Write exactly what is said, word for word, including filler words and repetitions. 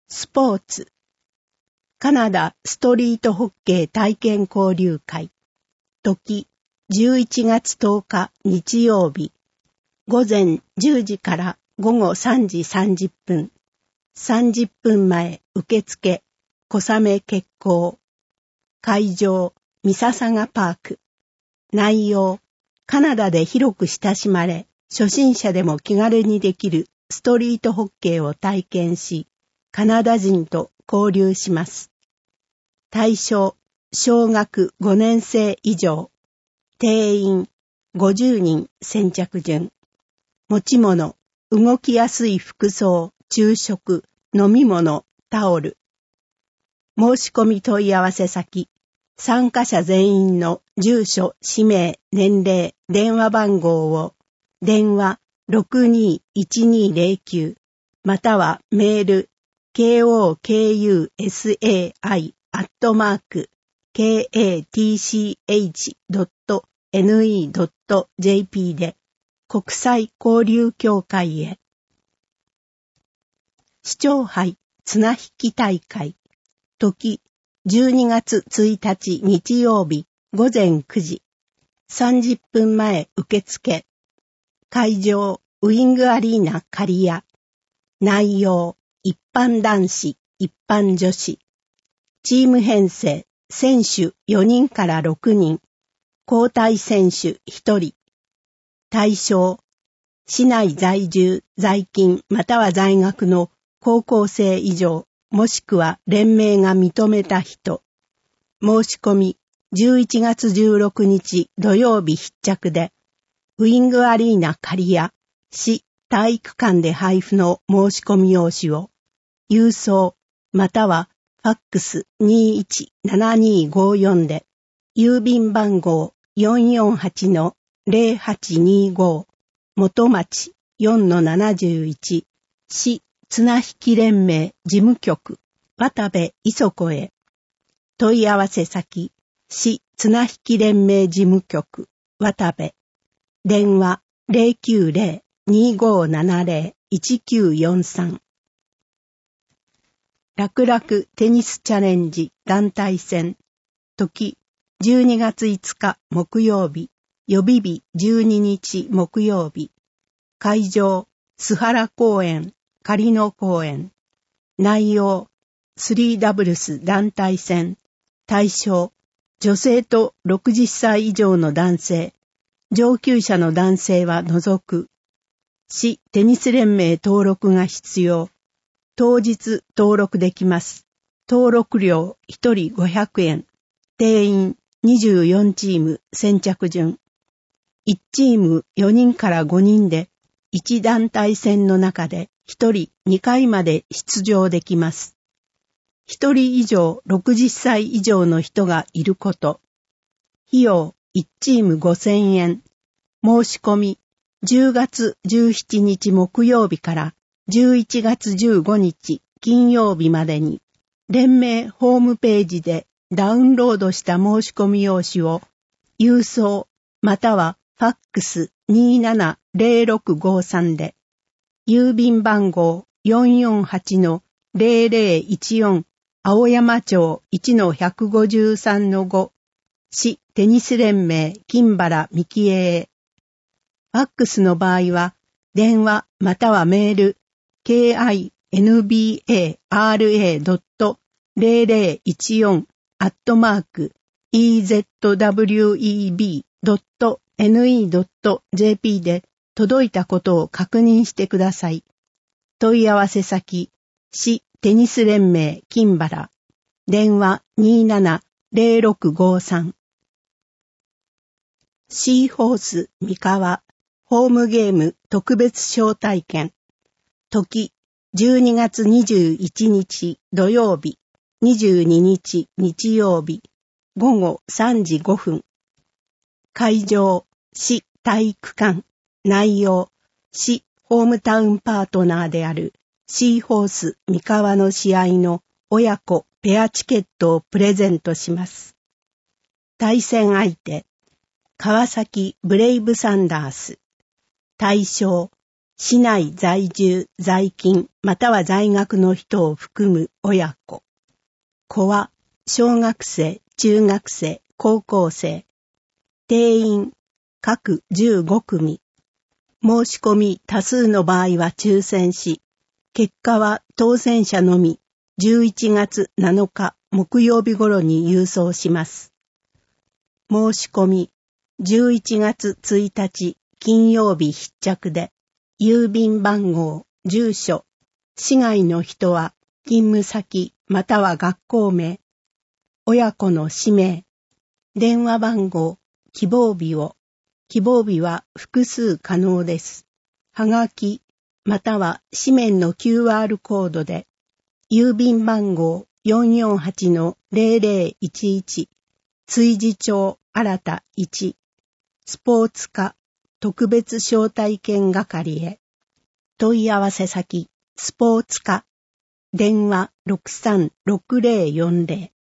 スポーツ。カナダストリートホッケー体験交流会。時、じゅういちがつとおか日曜日。午前じゅうじから午後さんじさんじゅっぷん。さんじゅっぷんまえ受付、小雨決行。会場、ミササガパーク。内容、カナダで広く親しまれ、初心者でも気軽にできるストリートホッケーを体験し、カナダ人と交流します。対象、小学ごねんせい以上。定員、ごじゅうにん先着順。持ち物、動きやすい服装、昼食、飲み物、タオル。申し込み問い合わせ先、参加者全員の住所、氏名、年齢、電話番号を、電話 ろくにーいちにーぜろきゅう またはメール、kokusai アットマーク katch.ne.jp で国際交流協会へ。市長杯綱引き大会。時、じゅうにがつついたち日曜日午前くじ。さんじゅっぷんまえ受付。会場、ウィングアリーナ刈谷。内容、一般男子、一般女子。チーム編成、選手よにんからろくにん。交代選手ひとり。対象、市内在住、在勤または在学の高校生以上、もしくは連盟が認めた人。申し込み、じゅういちがつじゅうろくにち土曜日必着で、ウィングアリーナ刈谷、市体育館で配布の申し込み用紙を、郵送、またはファックス にーいちななにーごーよん で、郵便番号 よんよんはちのぜろはちにーご、元町 よんのななじゅういち、市綱引連盟事務局、渡部磯子へ。問い合わせ先、市綱引連盟事務局、渡部。電話 ゼロきゅうゼロ にーごーななゼロ いちきゅうよんさん。楽々テニスチャレンジ団体戦。時、じゅうにがついつか木曜日。予備日じゅうににち木曜日。会場、須原公園、仮野公園。内容、スリーダブルス団体戦。対象、女性とろくじゅっさい以上の男性。上級者の男性は除く。市テニス連盟登録が必要。当日登録できます。登録料ひとりごひゃくえん。定員にじゅうよんチーム先着順。いちチームよにんからごにんで、いち団体戦の中でひとりにかいまで出場できます。ひとり以上ろくじゅっさい以上の人がいること。費用いちチームごせんえん。申し込みじゅうがつじゅうしちにち木曜日からじゅういちがつじゅうごにち金曜日までに、連盟ホームページでダウンロードした申し込み用紙を、郵送またはファックス にーななぜろろくごーさん で、郵便番号 よんよんはちのぜろぜろいちよん 青山町 いちのひゃくごじゅうさんのご、市テニス連盟金原幹江へ。ファックスの場合は、電話またはメール、キンバラ ドットぜろぜろいちよん アットマーク イーゼットダブリューイービー ドット エヌイー ドット ジェーピー で届いたことを確認してください。問い合わせ先、市テニス連盟金原。電話にーななぜろろくごーさん。シーホース三河ホームゲーム特別招待券。時、じゅうにがつにじゅういちにち土曜日、にじゅうににち日曜日、午後さんじごふん。会場、市体育館。内容、市ホームタウンパートナーであるシーホース三河の試合の親子ペアチケットをプレゼントします。対戦相手、川崎ブレイブサンダース。対象、 市内在住、在勤、または在学の人を含む親子。子は、小学生、中学生、高校生。定員、各じゅうごくみ。申し込み多数の場合は抽選し、結果は当選者のみじゅういちがつなのか木曜日頃に郵送します。申し込みじゅういちがつついたち金曜日必着で、郵便番号、住所、市外の人は勤務先または学校名、親子の氏名、電話番号、希望日を、希望日は複数可能です。はがき、または紙面の キューアール コードで、郵便番号 よんよんはちのゼロゼロいちいち、築地町新田いち、スポーツ課特別招待券係へ。問い合わせ先、スポーツ課、電話ろくさんろくゼロよんゼロ。